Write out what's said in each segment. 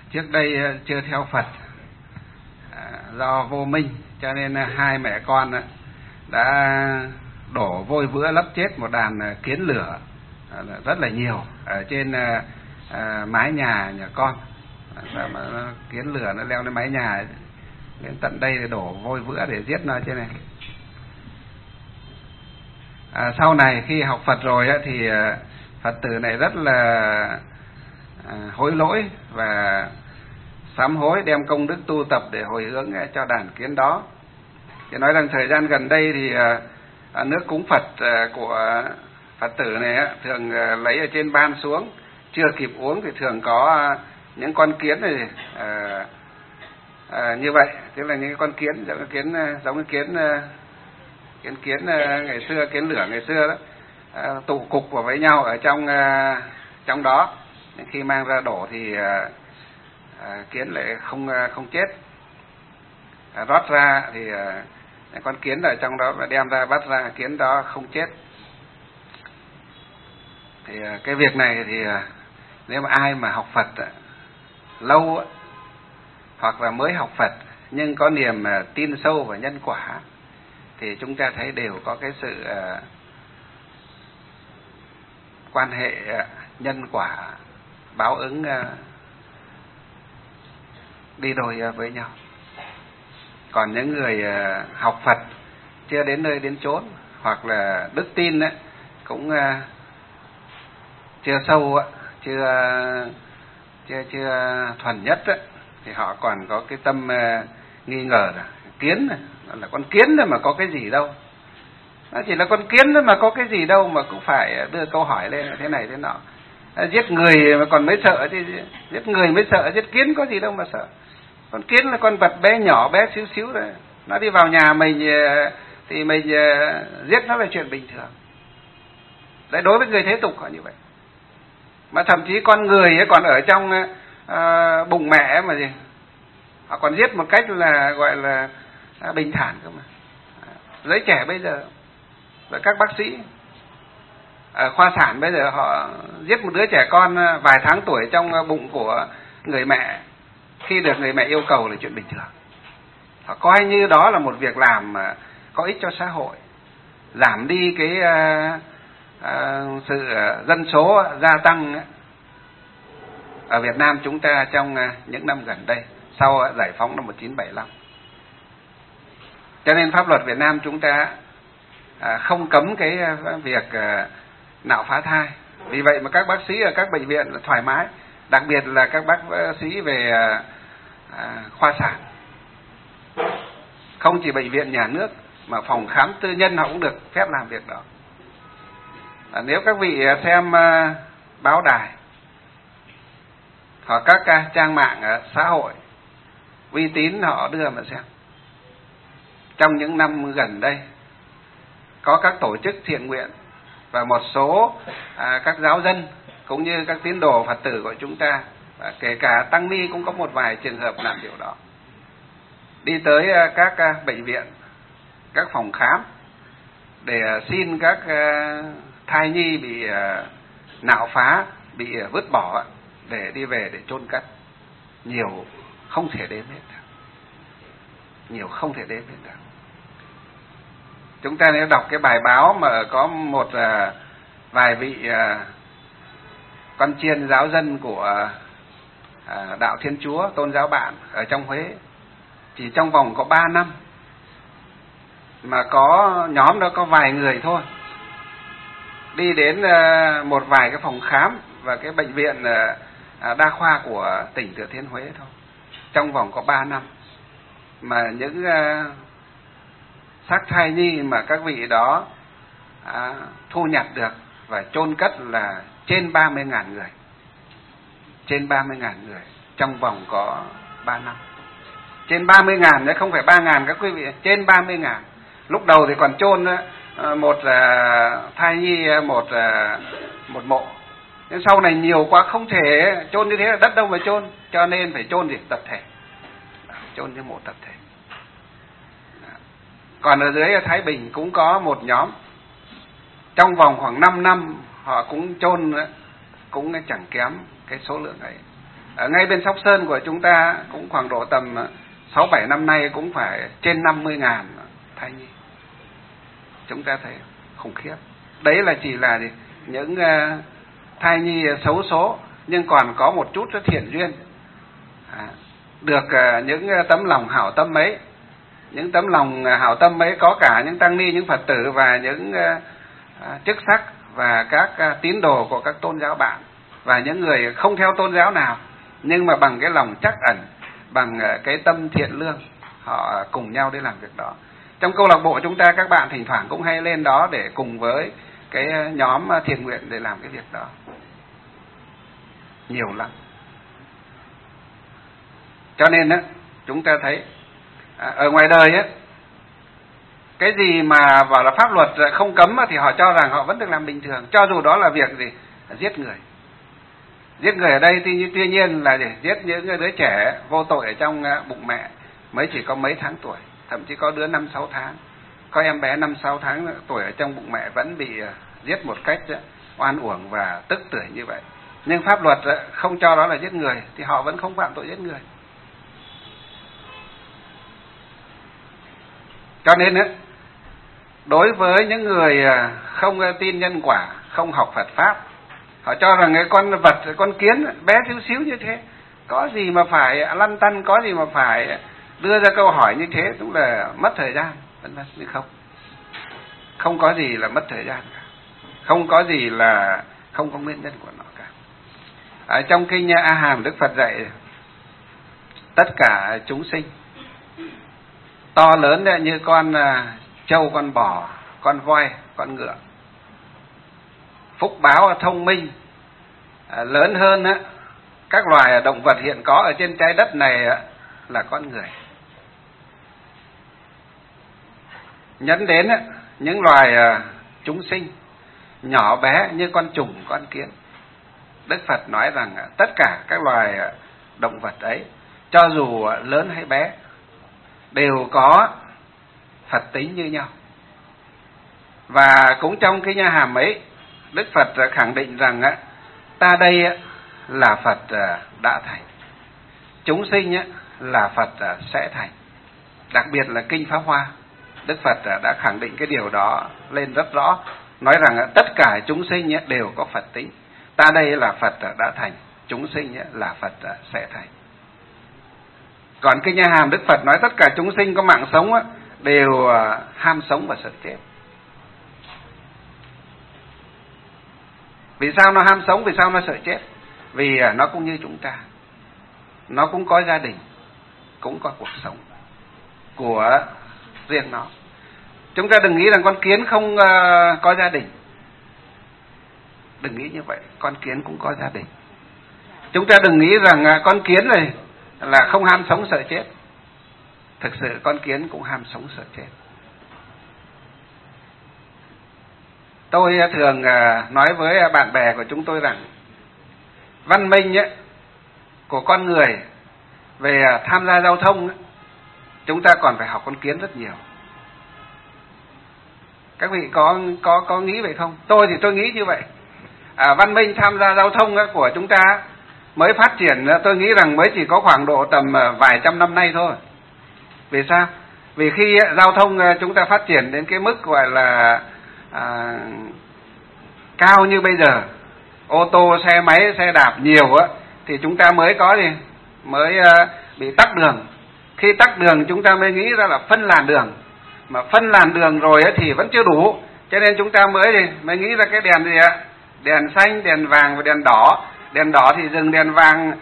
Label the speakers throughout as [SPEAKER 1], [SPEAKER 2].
[SPEAKER 1] Trước đây chưa theo Phật, do vô minh cho nên hai mẹ con đã đổ vôi vữa lấp chết một đàn kiến lửa rất là nhiều ở trên mái nhà con. Kiến lửa nó leo lên mái nhà đến tận đây để đổ vôi vữa để giết nó trên này. Sau này khi học Phật rồi thì Phật tử này rất là hối lỗi và sám hối, đem công đức tu tập để hồi hướng cho đàn kiến đó. Thì nói rằng thời gian gần đây thì nước cúng Phật của Phật tử này thường lấy ở trên ban xuống, chưa kịp uống thì thường có những con kiến này như vậy, tức là những con kiến giống cái kiến ngày xưa, kiến lửa ngày xưa đó, tụ cục vào với nhau ở trong đó. Khi mang ra đổ thì kiến lại không chết. Rót ra thì con kiến ở trong đó và đem ra bắt ra, kiến đó không chết. Thì cái việc này thì nếu mà ai mà học Phật lâu hoặc là mới học Phật nhưng có niềm tin sâu vào nhân quả thì chúng ta thấy đều có cái sự quan hệ nhân quả báo ứng đi đôi với nhau. Còn những người học Phật chưa đến nơi đến chốn hoặc là đức tin cũng chưa sâu, chưa thuần nhất thì họ còn có cái tâm nghi ngờ là kiến này, là con kiến mà có cái gì đâu, nó chỉ là con kiến mà có cái gì đâu mà cũng phải đưa câu hỏi lên thế này thế nọ. Giết người mà còn mới sợ chứ, giết người mới sợ, giết kiến có gì đâu mà sợ. Con kiến là con vật bé nhỏ, bé xíu xíu rồi, nó đi vào nhà mình thì mình giết nó là chuyện bình thường. Đấy, đối với người thế tục họ như vậy. Mà thậm chí con người còn ở trong bụng mẹ mà gì, họ còn giết một cách là gọi là bình thản cơ mà. Giới trẻ bây giờ và các bác sĩ ở khoa sản bây giờ họ giết một đứa trẻ con vài tháng tuổi trong bụng của người mẹ khi được người mẹ yêu cầu là chuyện bình thường. Họ coi như đó là một việc làm có ích cho xã hội, giảm đi cái sự dân số gia tăng ở Việt Nam chúng ta trong những năm gần đây sau giải phóng năm 1975. Cho nên pháp luật Việt Nam chúng ta không cấm cái việc nạo phá thai. Vì vậy mà các bác sĩ ở các bệnh viện là thoải mái, đặc biệt là các bác sĩ về khoa sản. Không chỉ bệnh viện nhà nước mà phòng khám tư nhân họ cũng được phép làm việc đó. Nếu các vị xem báo đài hoặc các trang mạng xã hội uy tín họ đưa mà xem, trong những năm gần đây có các tổ chức thiện nguyện và một số các giáo dân cũng như các tín đồ Phật tử của chúng ta, và kể cả tăng ni cũng có một vài trường hợp làm điều đó, đi tới các bệnh viện, các phòng khám để xin các thai nhi bị nạo phá, bị vứt bỏ để đi về để chôn cất. Nhiều không thể đếm hết được. Nhiều không thể đếm hết được. Chúng ta nếu đọc cái bài báo mà có một vài vị con chiên giáo dân của đạo Thiên Chúa, tôn giáo bạn ở trong Huế, chỉ trong vòng có 3 năm mà có nhóm đó có vài người thôi đi đến một vài cái phòng khám và cái bệnh viện đa khoa của tỉnh Thừa Thiên Huế thôi, trong vòng có 3 năm mà những xác thai nhi mà các vị đó thu nhặt được và chôn cất là trên 30.000 người. Trên 30.000 người trong vòng có 3 năm. Trên 30.000 đấy, không phải 3.000 các quý vị, trên 30.000. Lúc đầu thì còn chôn một thai nhi một mộ. Nhưng sau này nhiều quá không thể chôn như thế, là đất đâu mà chôn, cho nên phải chôn gì tập thể. Chôn như mộ tập thể. Còn ở dưới Thái Bình cũng có một nhóm, trong vòng khoảng 5 năm họ cũng chôn cũng chẳng kém cái số lượng ấy. Ở ngay bên Sóc Sơn của chúng ta cũng khoảng độ tầm 6-7 năm nay cũng phải trên 50.000 thai nhi. Chúng ta thấy khủng khiếp. Đấy là chỉ là những thai nhi xấu số, nhưng còn có một chút rất thiện duyên, được những tấm lòng hảo tâm ấy. Những tấm lòng hảo tâm ấy có cả những tăng ni, những Phật tử và những chức sắc và các tín đồ của các tôn giáo bạn, và những người không theo tôn giáo nào, nhưng mà bằng cái lòng trắc ẩn, bằng cái tâm thiện lương, họ cùng nhau để làm việc đó. Trong câu lạc bộ chúng ta, các bạn thỉnh thoảng cũng hay lên đó để cùng với cái nhóm thiện nguyện để làm cái việc đó. Nhiều lắm. Cho nên á, chúng ta thấy ở ngoài đời á, cái gì mà bảo là pháp luật không cấm thì họ cho rằng họ vẫn được làm bình thường, cho dù đó là việc gì? Giết người. Giết người ở đây tuy nhiên là để giết những đứa trẻ vô tội ở trong bụng mẹ, mới chỉ có mấy tháng tuổi, thậm chí có đứa 5-6 tháng, có em bé 5-6 tháng tuổi ở trong bụng mẹ vẫn bị giết một cách oan uổng và tức tưởi như vậy. Nhưng pháp luật không cho đó là giết người thì họ vẫn không phạm tội giết người. Cho nên đối với những người không tin nhân quả, không học Phật Pháp, họ cho rằng cái con vật, con kiến bé xíu xíu như thế, có gì mà phải lăn tăn, có gì mà phải đưa ra câu hỏi như thế, cũng là mất thời gian, vân vân. Nhưng không có gì là mất thời gian cả, không có gì là không có nguyên nhân của nó cả. Ở trong kinh A Hàm, Đức Phật dạy tất cả chúng sinh, to lớn như con trâu, con bò, con voi, con ngựa, phúc báo thông minh, lớn hơn các loài động vật hiện có ở trên trái đất này là con người. Nhấn đến những loài chúng sinh nhỏ bé như con trùng, con kiến. Đức Phật nói rằng tất cả các loài động vật ấy, cho dù lớn hay bé, đều có Phật tính như nhau. Và cũng trong cái A Hàm ấy, Đức Phật khẳng định rằng ta đây là Phật đã thành, chúng sinh là Phật sẽ thành. Đặc biệt là kinh Pháp Hoa, Đức Phật đã khẳng định cái điều đó lên rất rõ, nói rằng tất cả chúng sinh đều có Phật tính. Ta đây là Phật đã thành, chúng sinh là Phật sẽ thành. Còn kinh A Hàm, Đức Phật nói tất cả chúng sinh có mạng sống đều ham sống và sợ chết. Vì sao nó ham sống, vì sao nó sợ chết? Vì nó cũng như chúng ta, nó cũng có gia đình, cũng có cuộc sống của riêng nó. Chúng ta đừng nghĩ rằng con kiến không có gia đình. Đừng nghĩ như vậy, con kiến cũng có gia đình. Chúng ta đừng nghĩ rằng con kiến này là không ham sống sợ chết. Thực sự con kiến cũng ham sống sợ chết. Tôi thường nói với bạn bè của chúng tôi rằng văn minh của con người về tham gia giao thông chúng ta còn phải học con kiến rất nhiều. Các vị có nghĩ vậy không? Tôi thì tôi nghĩ như vậy. Văn minh tham gia giao thông của chúng ta mới phát triển, tôi nghĩ rằng mới chỉ có khoảng độ tầm vài trăm năm nay thôi. Vì sao? Vì khi giao thông chúng ta phát triển đến cái mức gọi là cao như bây giờ, ô tô, xe máy, xe đạp nhiều thì chúng ta mới có gì? Mới bị tắc đường. Khi tắc đường chúng ta mới nghĩ ra là phân làn đường. Mà phân làn đường rồi thì vẫn chưa đủ, cho nên chúng ta mới nghĩ ra cái đèn gì ạ? Đèn xanh, đèn vàng và đèn đỏ. Đèn đỏ thì dừng, đèn vàng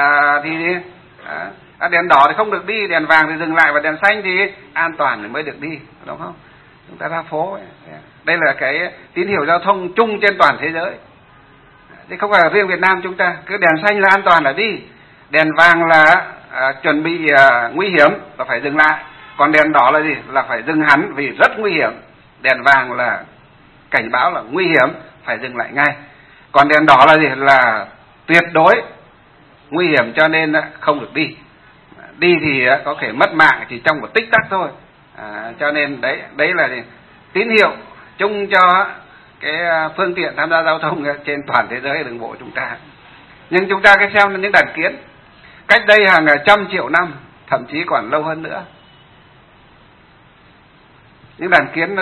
[SPEAKER 1] đèn đỏ thì không được đi, đèn vàng thì dừng lại, và đèn xanh thì an toàn thì mới được đi, đúng không? Chúng ta ra phố ấy. Đây là cái tín hiệu giao thông chung trên toàn thế giới, chứ không phải là riêng Việt Nam chúng ta. Cứ đèn xanh là an toàn là đi, đèn vàng là chuẩn bị nguy hiểm là phải dừng lại, còn đèn đỏ là gì? Là phải dừng hẳn vì rất nguy hiểm. Đèn vàng là cảnh báo là nguy hiểm, phải dừng lại ngay. Còn đèn đỏ là gì? Là tuyệt đối nguy hiểm, cho nên không được đi. Đi thì có thể mất mạng chỉ trong một tích tắc thôi. Cho nên đấy là gì? Tín hiệu chung cho cái phương tiện tham gia giao thông trên toàn thế giới đường bộ chúng ta. Nhưng chúng ta cái xem những đàn kiến, cách đây hàng trăm triệu năm, thậm chí còn lâu hơn nữa. Những đàn kiến nó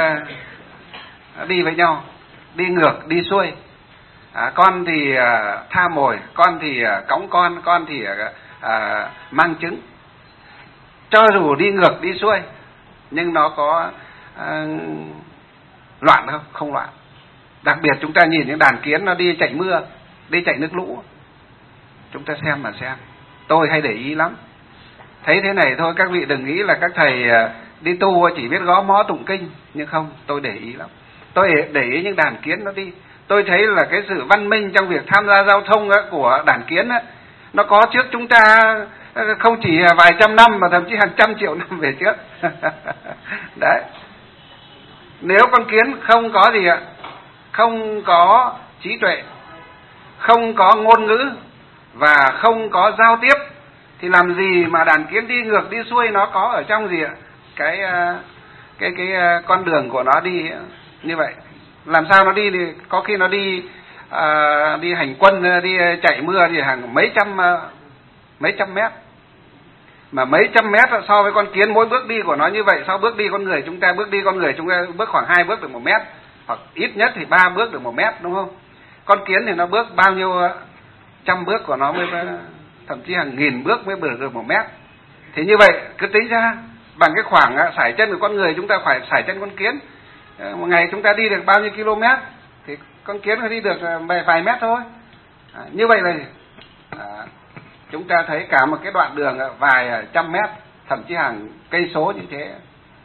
[SPEAKER 1] đi với nhau, đi ngược, đi xuôi. Con thì tha mồi, con thì cõng con thì mang trứng. Cho dù đi ngược, đi xuôi, nhưng nó có loạn không? Không loạn. Đặc biệt chúng ta nhìn những đàn kiến nó đi chạy mưa, đi chạy nước lũ. Chúng ta xem mà xem. Tôi hay để ý lắm. Thấy thế này thôi, các vị đừng nghĩ là các thầy đi tu chỉ biết gõ mõ tụng kinh. Nhưng không, tôi để ý lắm. Tôi để ý những đàn kiến nó đi. Tôi thấy là cái sự văn minh trong việc tham gia giao thông của đàn kiến nó có trước chúng ta không chỉ vài trăm năm mà thậm chí hàng trăm triệu năm về trước. Đấy. Nếu con kiến không có gì ạ? Không có trí tuệ, không có ngôn ngữ và không có giao tiếp thì làm gì mà đàn kiến đi ngược đi xuôi? Nó có ở trong gì ạ? Cái con đường của nó đi như vậy. Làm sao nó đi? Thì có khi nó đi hành quân, đi chạy mưa thì hàng mấy trăm mét. Mà mấy trăm mét so với con kiến mỗi bước đi của nó như vậy, sau bước đi con người chúng ta bước khoảng 2 bước được 1 mét, hoặc ít nhất thì 3 bước được 1 mét, đúng không? Con kiến thì nó bước bao nhiêu trăm bước của nó mới, thậm chí hàng nghìn bước mới được 1 mét. Thì như vậy cứ tính ra bằng cái khoảng sải chân của con người chúng ta phải sải chân con kiến. Một ngày chúng ta đi được bao nhiêu km thì con kiến nó đi được vài mét thôi. Như vậy là chúng ta thấy cả một cái đoạn đường vài trăm mét, thậm chí hàng cây số như thế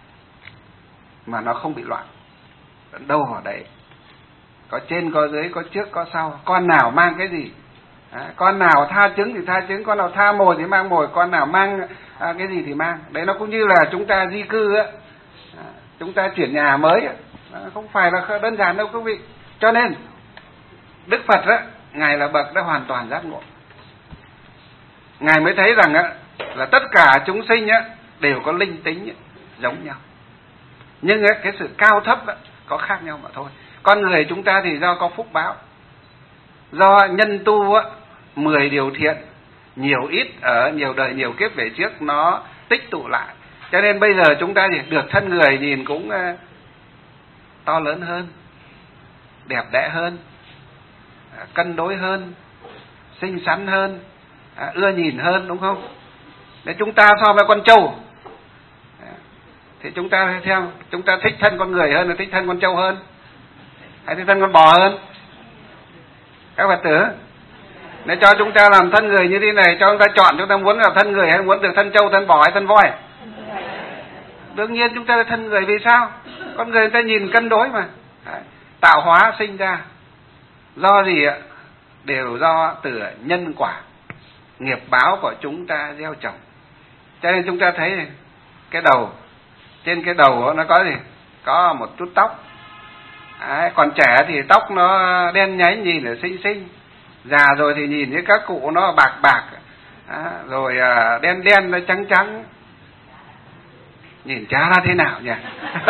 [SPEAKER 1] mà nó không bị loạn. Đâu ở đấy, có trên có dưới, có trước có sau, con nào mang cái gì, con nào tha trứng thì tha trứng, con nào tha mồi thì mang mồi, con nào mang cái gì thì mang. Đấy, nó cũng như là chúng ta di cư chúng ta chuyển nhà mới, không phải là đơn giản đâu quý vị. Cho nên Đức Phật Ngài là bậc đã hoàn toàn giác ngộ. Ngài mới thấy rằng là tất cả chúng sinh đều có linh tính giống nhau, nhưng cái sự cao thấp có khác nhau mà thôi. Con người chúng ta thì do có phúc báo, do nhân tu 10 điều thiện, nhiều ít ở nhiều đời nhiều kiếp về trước nó tích tụ lại, cho nên bây giờ chúng ta thì được thân người nhìn cũng to lớn hơn, đẹp đẽ hơn, cân đối hơn, xinh xắn hơn, ưa nhìn hơn, đúng không? Để chúng ta so với con trâu thì chúng ta thích thân con người hơn, là thích thân con trâu hơn, hay thích thân con bò hơn? Các Phật tử, để cho chúng ta làm thân người như thế này, cho chúng ta chọn chúng ta muốn là thân người hay muốn được thân trâu, thân bò hay thân voi? Đương nhiên chúng ta là thân người. Vì sao? Con người ta nhìn cân đối mà. Tạo hóa sinh ra do gì ạ? Đều do từ nhân quả, nghiệp báo của chúng ta gieo trồng. Cho nên chúng ta thấy cái đầu, trên cái đầu nó có gì? Có một chút tóc. Còn trẻ thì tóc nó đen nhánh nhìn là xinh xinh, già rồi thì nhìn như các cụ nó bạc bạc, rồi đen đen nó trắng trắng, nhìn chả ra thế nào nhỉ?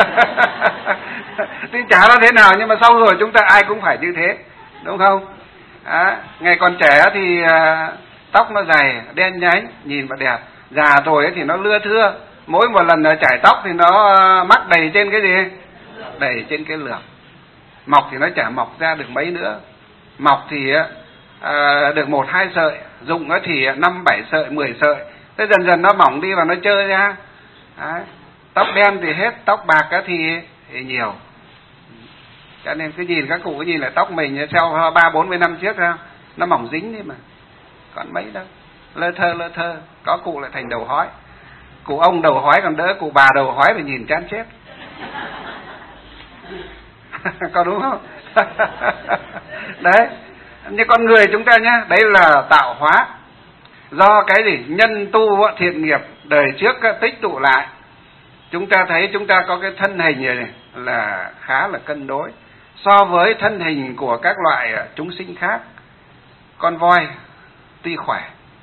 [SPEAKER 1] Thì chả ra thế nào, nhưng mà sau rồi chúng ta ai cũng phải như thế, đúng không? Ngày còn trẻ thì tóc nó dày, đen nhánh, nhìn mà đẹp. Già rồi thì nó lưa thưa, mỗi một lần chải tóc thì nó mắc đầy trên cái gì? Đầy trên cái lược. Mọc thì nó chả mọc ra được mấy nữa. Mọc thì được 1-2 sợi, rụng thì 5-7 sợi, 10 sợi. Thế dần dần nó mỏng đi và nó trơ ra. Tóc đen thì hết, tóc bạc thì nhiều. Cho nên cứ nhìn các cụ cứ nhìn là tóc mình theo 30-40 năm trước ra, nó mỏng dính đi mà, còn mấy đâu, lơ thơ. Có cụ lại thành đầu hói. Cụ ông đầu hói còn đỡ, cụ bà đầu hói thì nhìn chán chết. Có đúng không? Đấy, như con người chúng ta nhá, đấy là tạo hóa do cái gì? Nhân tu thiện nghiệp đời trước tích tụ lại. Chúng ta thấy chúng ta có cái thân hình này là khá là cân đối so với thân hình của các loại chúng sinh khác. Con voi tuy khỏe,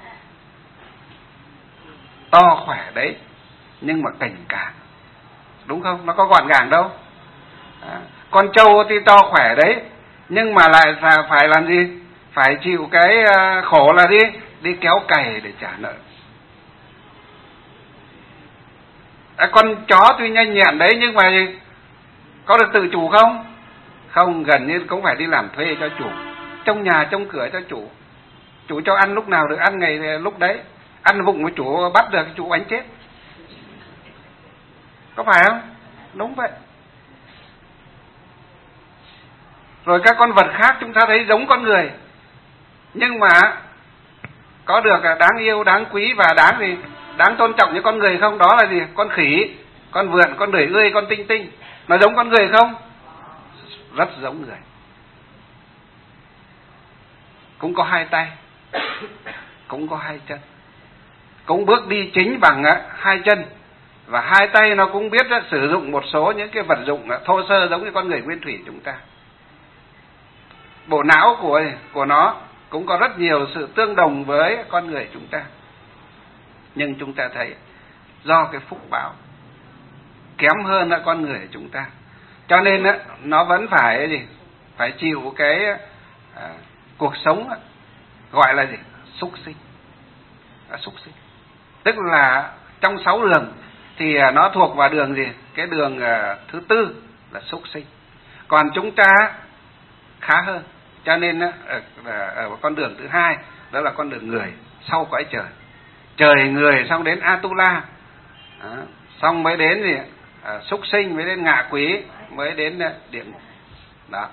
[SPEAKER 1] to khỏe đấy, nhưng mà cảnh cả, đúng không? Nó có gọn gàng đâu. Con trâu tuy to khỏe đấy, nhưng mà lại phải làm gì? Phải chịu cái khổ là đi đi kéo cày để trả nợ. Con chó tuy nhanh nhẹn đấy nhưng mà có được tự chủ không? Không, gần như cũng phải đi làm thuê cho chủ, trông nhà trông cửa cho chủ. Chủ cho ăn lúc nào được ăn ngày lúc đấy, ăn vụng với chủ bắt được chủ đánh chết. Có phải không? Đúng vậy. Rồi các con vật khác chúng ta thấy giống con người, nhưng mà có được đáng yêu, đáng quý và đáng tôn trọng như con người không? Đó là gì? Con khỉ, con vượn, con đười ươi, con tinh tinh. Nó giống con người không? Rất giống người. Cũng có hai tay, cũng có hai chân, cũng bước đi chính bằng hai chân, và hai tay nó cũng biết sử dụng một số những cái vật dụng thô sơ giống như con người nguyên thủy chúng ta. Bộ não của nó cũng có rất nhiều sự tương đồng với con người chúng ta. Nhưng chúng ta thấy do cái phúc báo kém hơn con người chúng ta, cho nên nó vẫn phải chịu cái cuộc sống gọi là gì? Súc sinh. Súc sinh. Tức là trong 6 đường thì nó thuộc vào đường gì? Cái đường thứ tư là súc sinh. Còn chúng ta khá hơn, cho nên ở con đường thứ hai đó là con đường người sau cõi trời. Trời người xong đến Atula, xong mới đến gì? Súc sinh, mới đến ngạ quỷ, mới đến địa ngục. Đó.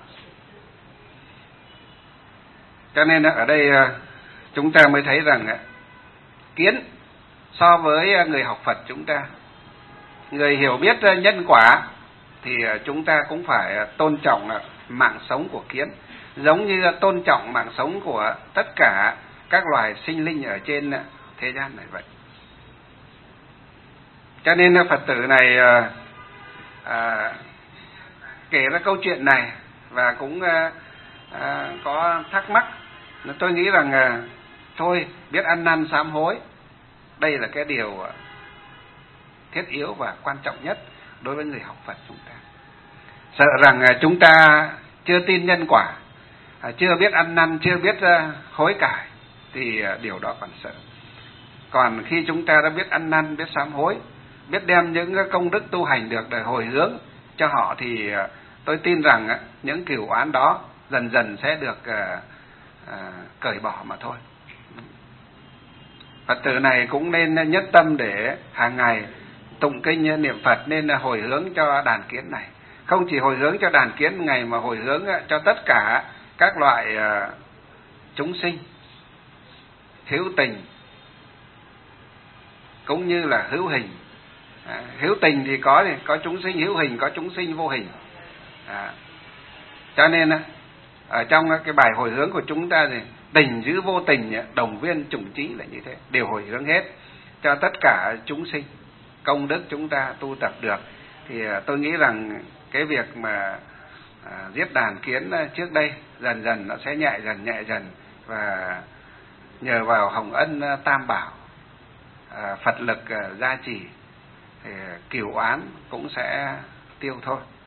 [SPEAKER 1] Cho nên ở đây chúng ta mới thấy rằng Kiến so với người học Phật chúng ta, người hiểu biết nhân quả, thì chúng ta cũng phải tôn trọng mạng sống của kiến, giống như tôn trọng mạng sống của tất cả các loài sinh linh ở trên thế gian này vậy. Cho nên Phật tử này kể ra câu chuyện này và cũng có thắc mắc. Tôi nghĩ rằng thôi, biết ăn năn sám hối, đây là cái điều thiết yếu và quan trọng nhất đối với người học Phật chúng ta. Sợ rằng chúng ta chưa tin nhân quả, chưa biết ăn năn, chưa biết hối cải thì điều đó còn sợ. Còn khi chúng ta đã biết ăn năn, biết sám hối, biết đem những công đức tu hành được để hồi hướng cho họ, thì tôi tin rằng những cửu oán đó dần dần sẽ được cởi bỏ mà thôi. Phật tử này cũng nên nhất tâm để hàng ngày tụng kinh niệm Phật, nên hồi hướng cho đàn kiến này. Không chỉ hồi hướng cho đàn kiến ngày mà hồi hướng cho tất cả các loại chúng sinh hữu tình cũng như là hữu hình. Hữu tình thì có chúng sinh hữu hình, có chúng sinh vô hình. Cho nên ở trong cái bài hồi hướng của chúng ta thì tình giữ vô tình, đồng viên chủng trí là như thế, đều hồi hướng hết cho tất cả chúng sinh. Công đức chúng ta tu tập được thì tôi nghĩ rằng cái việc mà giết đàn kiến trước đây dần dần nó sẽ nhẹ dần, và nhờ vào hồng ân tam bảo, Phật lực gia trì thì cửu oán cũng sẽ tiêu thôi.